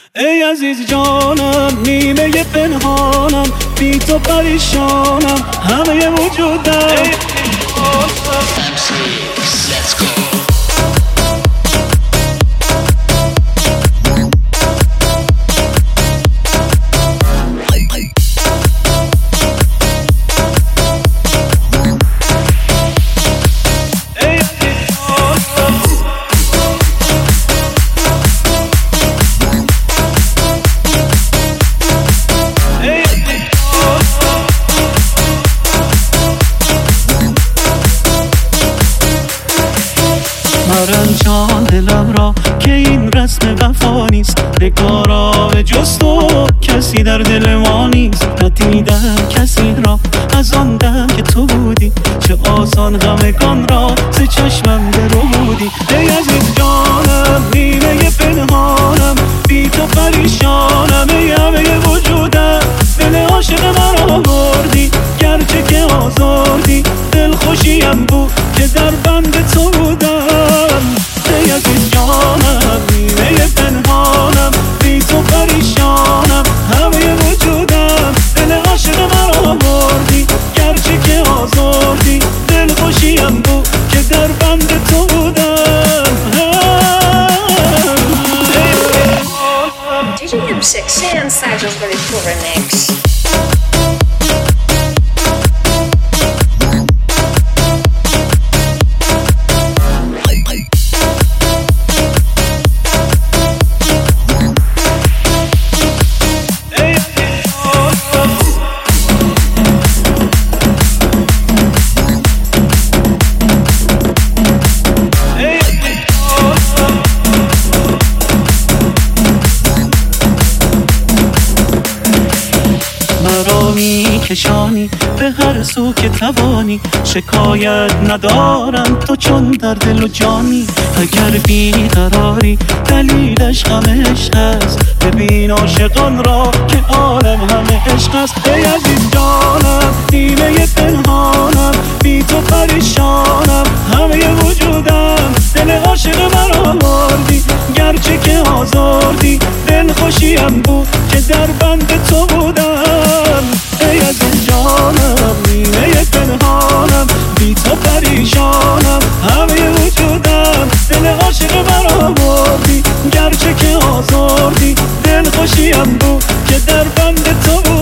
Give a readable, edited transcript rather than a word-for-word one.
ای عزیز جانم، نیمه پنهانم، بی تو پریشانم، همه وجودم. جان دلم را که این رسم وفا نیست، بکارا به جز تو کسی در دل ما نیست. ندیدم کسی را از آن دم که تو بودی، چه آسان همگان را ز چشمم درودی. ای عزیز جانم، نیمه پنهانم، بی تو پریشانم، ای همه وجودم. دل عاشق مرا بردی، گرچه که آزردی، دل خوشیم بود که در بند تو بودم. ای عزیز جانم، نیمه پنهانم، بی تو پریشانم، همه وجودم. دل عاشق مرا بردی، گرچه که آزردی، دل خوشیم بود که در بند تو بودم. DJ M6 and Sajos Veritable Remix. کشانی به هر سو که توانی، شکایت ندارم تو چون در دل و جانی. اگر بیقراری دلیلش همه عشق است، ببین عاشقان را که عالم همه عشق است. ای عزیز جانم، نیمه پنهانم، بی تو پریشانم، همه وجودم. دل عاشق مرا بردی، گرچه که آزردی، دل خوشیم بود که در بند تو بودم. ای عزیز جانم، نیمه پنهانم، بی تو پریشانم، همه وجودم. دل عاشق مرا بردی، گرچه که آزردی، دل خوشیم بود که در بند تو بود.